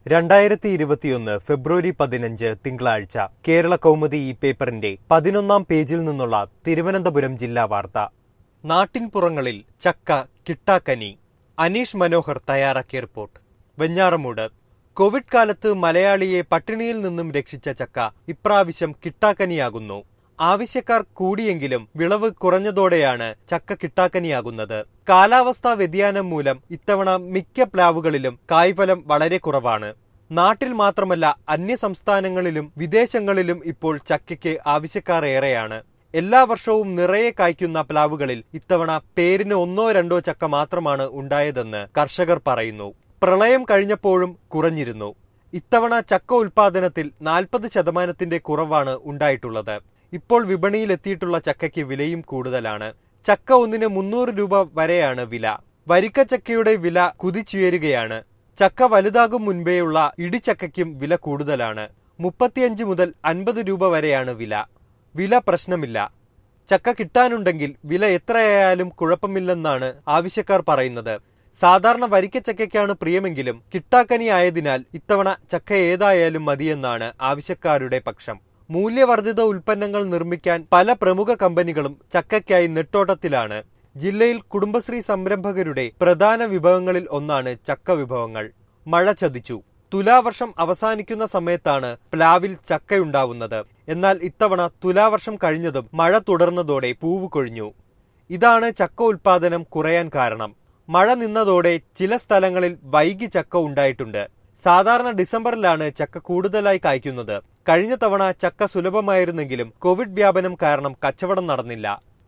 2021 ഫെബ്രുവരി 15 തിങ്കളാഴ്ച കേരള കൗമുദി ഈ പേപ്പറിന്റെ 11-ാം പേജിൽ നിന്നുള്ള തിരുവനന്തപുരം ജില്ലാ വാർത്ത. നാട്ടിൻപുറങ്ങളിൽ ചക്ക കിട്ടാക്കനി. അനീഷ് മനോഹർ തയ്യാറാക്കിയ റിപ്പോർട്ട്. വെഞ്ഞാറമൂട്. കോവിഡ് കാലത്ത് മലയാളിയെ പട്ടിണിയിൽ നിന്നും രക്ഷിച്ച ചക്ക ഇപ്രാവശ്യം കിട്ടാക്കനിയാകുന്നു. ആവശ്യക്കാർ കൂടിയെങ്കിലും വിളവ് കുറഞ്ഞതോടെയാണ് ചക്ക കിട്ടാക്കനിയാകുന്നത്. കാലാവസ്ഥാ വ്യതിയാനം മൂലം ഇത്തവണ മിക്ക പ്ലാവുകളിലും കായ്ഫലം വളരെ കുറവാണ്. നാട്ടിൽ മാത്രമല്ല അന്യ സംസ്ഥാനങ്ങളിലും വിദേശങ്ങളിലും ഇപ്പോൾ ചക്കയ്ക്ക് ആവശ്യക്കാർ ഏറെയാണ്. എല്ലാ വർഷവും നിറയെ കായ്ക്കുന്ന പ്ലാവുകളിൽ ഇത്തവണ പേരിന് 1-2 ചക്ക മാത്രമാണ് ഉണ്ടായതെന്ന് കർഷകർ പറയുന്നു. പ്രളയം കഴിഞ്ഞപ്പോഴും കുറഞ്ഞിരുന്നു. ഇത്തവണ ചക്ക ഉൽപാദനത്തിൽ 40% കുറവാണ് ഉണ്ടായിട്ടുള്ളത്. ഇപ്പോൾ വിപണിയിലെത്തിയിട്ടുള്ള ചക്കയ്ക്ക് വിലയും കൂടുതലാണ്. ചക്ക ഒന്നിന് 300 രൂപ വരെയാണ് വില. വരിക്കച്ചക്കയുടെ വില കുതിച്ചുയരുകയാണ്. ചക്ക വലുതാകും മുൻപേയുള്ള ഇടിച്ചക്കയ്ക്കും വില കൂടുതലാണ്. 35 മുതൽ 50 രൂപ വരെയാണ് വില. വില പ്രശ്നമില്ല. ചക്ക കിട്ടാനുണ്ടെങ്കിൽ വില എത്രയായാലും കുഴപ്പമില്ലെന്നാണ് ആവശ്യക്കാർ പറയുന്നത്. സാധാരണ വരിക്കച്ചക്കയ്ക്കാണ് പ്രിയമെങ്കിലും കിട്ടാക്കനി ആയതിനാൽ ഇത്തവണ ചക്ക ഏതായാലും മതിയെന്നാണ് ആവശ്യക്കാരുടെ പക്ഷം. മൂല്യവർദ്ധിത ഉൽപ്പന്നങ്ങൾ നിർമ്മിക്കാൻ പല പ്രമുഖ കമ്പനികളും ചക്കയ്ക്കായി നെട്ടോട്ടത്തിലാണ്. ജില്ലയിൽ കുടുംബശ്രീ സംരംഭകരുടെ പ്രധാന വിഭവങ്ങളിൽ ഒന്നാണ് ചക്ക വിഭവങ്ങൾ. മഴ ചതിച്ചു. തുലാവർഷം അവസാനിക്കുന്ന സമയത്താണ് പ്ലാവിൽ ചക്കയുണ്ടാവുന്നത്. എന്നാൽ ഇത്തവണ തുലാവർഷം കഴിഞ്ഞതും മഴ തുടർന്നതോടെ പൂവ് കൊഴിഞ്ഞു. ഇതാണ് ചക്ക ഉൽപാദനം കുറയാൻ കാരണം. മഴ നിന്നതോടെ ചില സ്ഥലങ്ങളിൽ വൈകി ചക്ക ഉണ്ടായിട്ടുണ്ട്. സാധാരണ ഡിസംബറിലാണ് ചക്ക കൂടുതലായി കായ്ക്കുന്നത്. കഴിഞ്ഞ തവണ ചക്ക സുലഭമായിരുന്നെങ്കിലും കോവിഡ് വ്യാപനം കാരണം കച്ചവടം നടന്നില്ല.